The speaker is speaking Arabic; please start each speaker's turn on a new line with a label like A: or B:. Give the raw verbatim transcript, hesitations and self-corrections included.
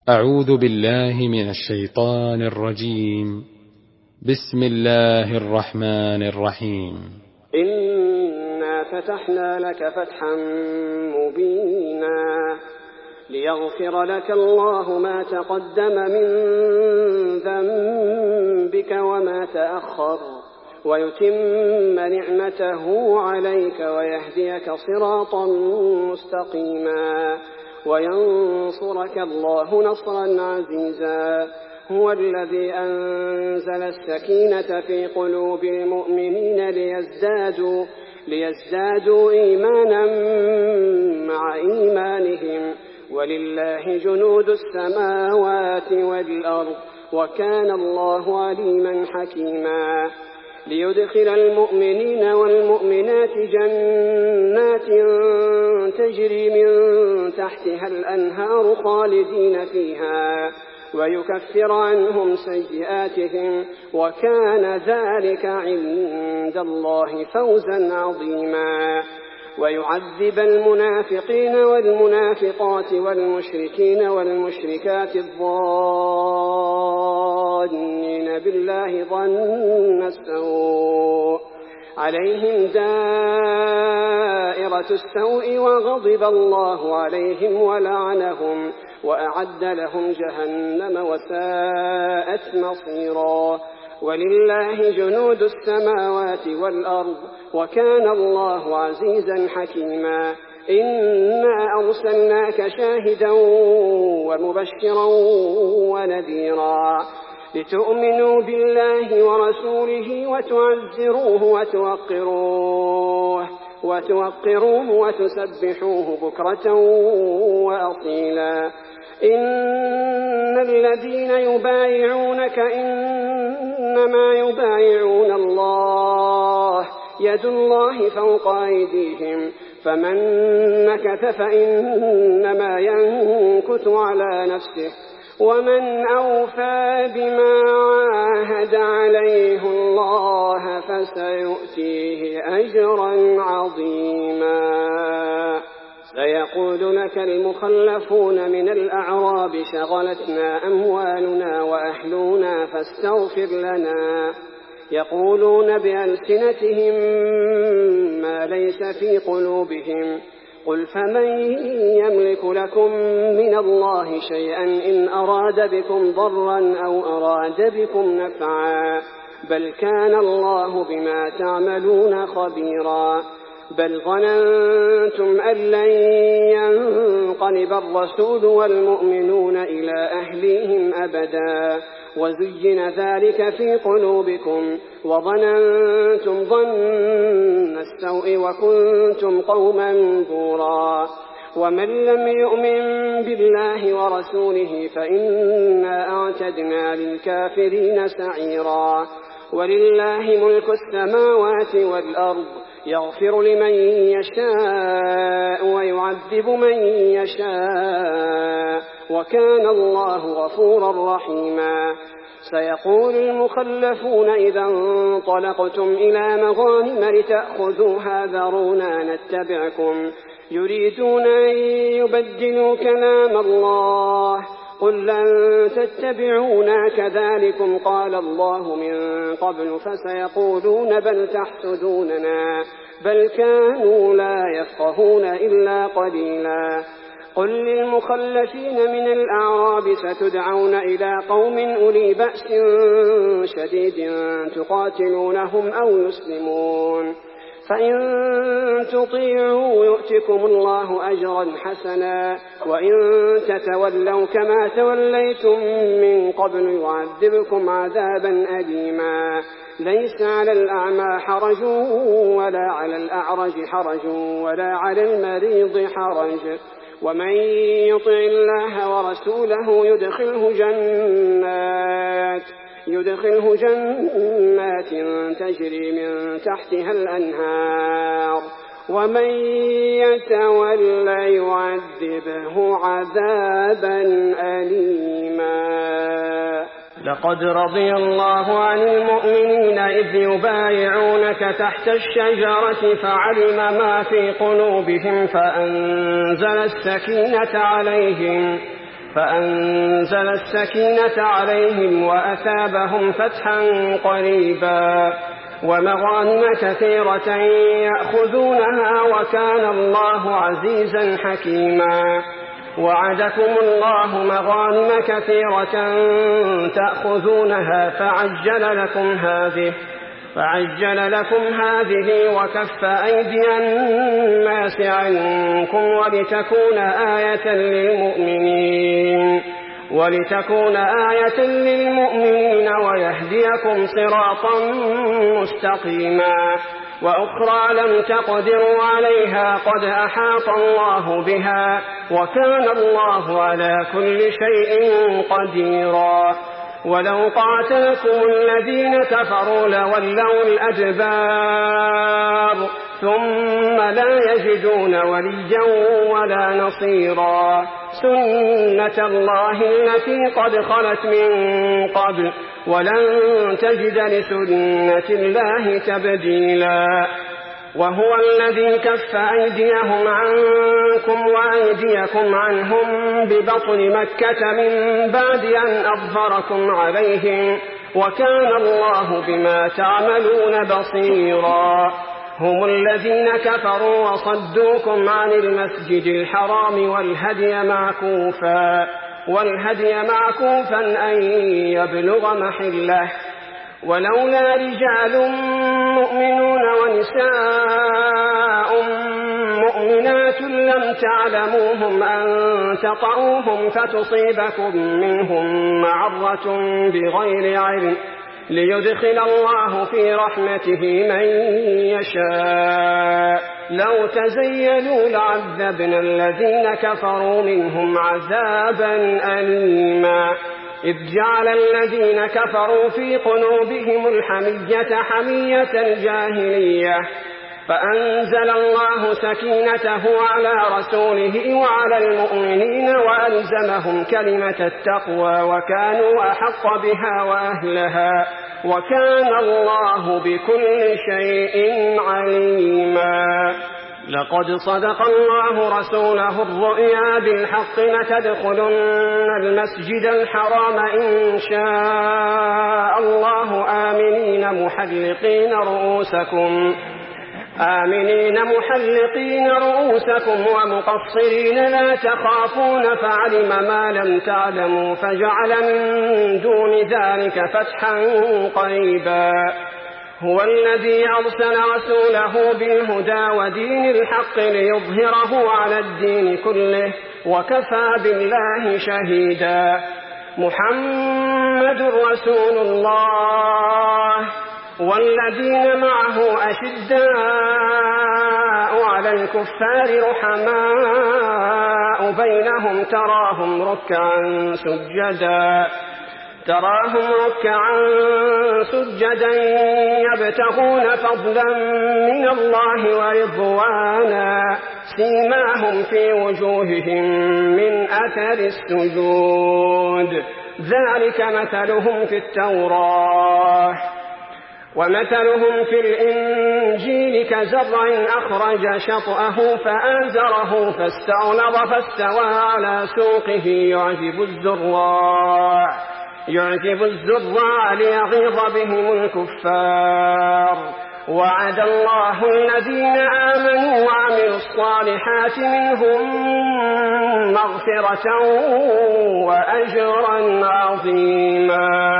A: أعوذ بالله من الشيطان الرجيم. بسم الله الرحمن الرحيم.
B: إنا فتحنا لك فتحا مبينا ليغفر لك الله ما تقدم من ذنبك وما تأخر ويتم نعمته عليك ويهديك صراطا مستقيما وينصرك الله نصرا عزيزا. هو الذي أنزل السكينة في قلوب المؤمنين ليزدادوا, ليزدادوا إيمانا مع إيمانهم ولله جنود السماوات والأرض وكان الله عليما حكيما. ليدخل المؤمنين والمؤمنات جنات تجري من تحتها الأنهار خالدين فيها ويكفر عنهم سيئاتهم وكان ذلك عند الله فوزا عظيما. ويعذب المنافقين والمنافقات والمشركين والمشركات الظانين بالله ظن السوء عليهم دائرة السوء وغضب الله عليهم ولعنهم وأعد لهم جهنم وساءت مصيرا. ولله جنود السماوات والأرض وكان الله عزيزا حكيما. إنا أرسلناك شاهدا ومبشرا ونذيرا لتؤمنوا بالله ورسوله وتعزروه وتوقروه, وتوقروه وتسبحوه بكرة وأصيلا. إن الذين يبايعونك إنما يبايعون الله يد الله فوق أيديهم فمن نكث فإنما ينكث على نفسه ومن أوفى بما عاهد عليه الله فسيؤتيه أجرا عظيما. سيقول لك المخلفون من الأعراب شغلتنا أموالنا وأهلنا فاستغفر لنا. يقولون بألسنتهم ما ليس في قلوبهم قل فمن يملك لكم من الله شيئا إن أراد بكم ضرا أو أراد بكم نفعا بل كان الله بما تعملون خبيرا. بل ظننتم أن لن ينقلب الرسول والمؤمنون إلى أهليهم أبدا وزين ذلك في قلوبكم وظننتم ظن السوء وكنتم قوما بورا. ومن لم يؤمن بالله ورسوله فإنا أعتدنا للكافرين سعيرا. ولله ملك السماوات والأرض يغفر لمن يشاء ويعذب من يشاء وكان الله غفورا رحيما. سيقول المخلفون إذا انطلقتم إلى مغانم لتأخذوها ذرونا نتبعكم يريدون أن يبدلوا كلام الله قل لن تتبعونا كذلكم قال الله من قبل فسيقولون بل تحسدوننا بل كانوا لا يفقهون إلا قليلا. قل للمخلفين من الأعراب ستدعون إلى قوم أولي بأس شديد تقاتلونهم أو يسلمون فإن تطيعوا يؤتكم الله أجرا حسنا وإن تتولوا كما توليتم من قبل يعذبكم عذابا أليما. ليس على الأعمى حرج ولا على الأعرج حرج ولا على المريض حرج ومن يطع الله ورسوله يدخله جنات يدخله جنات تجري من تحتها الأنهار ومن يتولى يعذبه عذابا أليما. لقد رضي الله عن المؤمنين إذ يبايعونك تحت الشجرة فعلم ما في قلوبهم فأنزل السكينة عليهم فأنزل السكينة عليهم وأثابهم فتحا قريبا ومغانم كثيرة يأخذونها وكان الله عزيزا حكيما. وعدكم الله مغانم كثيرة تأخذونها فعجل لكم هذه فعجل لكم هذه وكف أيدي الناس عنكم ولتكون آية للمؤمنين ولتكون آية للمؤمنين ويهديكم صراطا مستقيما. وأخرى لم تقدروا عليها قد أحاط الله بها وكان الله على كل شيء قديرا. ولو قاتلكم الذين كفروا لولوا الأدبار ثم لا يجدون وليا ولا نصيرا. سنة الله التي قد خلت من قبل ولن تجد لسنة الله تبديلا. وهو الذي كف أيديهم عنكم وأيديكم عنهم ببطن مكة من بعد أن أظهركم عليهم وكان الله بما تعملون بصيرا. هم الذين كفروا وصدوكم عن المسجد الحرام والهدي معكوفا والهدي معكوفا أن يبلغ محله ولولا رجال مؤمنون ونساء مؤمنات لم تعلموهم أن تطعوهم فتصيبكم منهم معرة بغير علم ليدخل الله في رحمته من يشاء. لو تزيلوا لعذبنا الذين كفروا منهم عذابا أليما. إذ جعل الذين كفروا في قلوبهم الحمية حمية الجاهلية فأنزل الله سكينته على رسوله وعلى المؤمنين وألزمهم كلمة التقوى وكانوا أحق بها وأهلها وكان الله بكل شيء عليما. لقد صدق الله رسوله الرؤيا بالحق لتدخلن المسجد الحرام إن شاء الله آمنين محلقين رؤوسكم آمنين محلقين رؤوسكم ومقصرين لا تخافون فعلم ما لم تعلموا فجعل من دون ذلك فتحا قريبا. هو الذي أرسل رسوله بالهدى ودين الحق ليظهره على الدين كله وكفى بالله شهيدا. محمد رسول الله والذين معه أشداء على الكفار رحماء بينهم تراهم ركعا سجدا تراهم ركعا سجدا يبتغون فضلا من الله ورضوانا سيماهم في وجوههم من أثر السجود ذلك مثلهم في التوراة ومثلهم في الإنجيل كزرع أخرج شطأه فآزره فاستغلظ فاستوى على سوقه يعجب الزراع يعجب الزراع ليغيظ بهم الكفار. وعد الله الذين آمنوا وعملوا الصالحات منهم مغفرة وأجرا عظيما.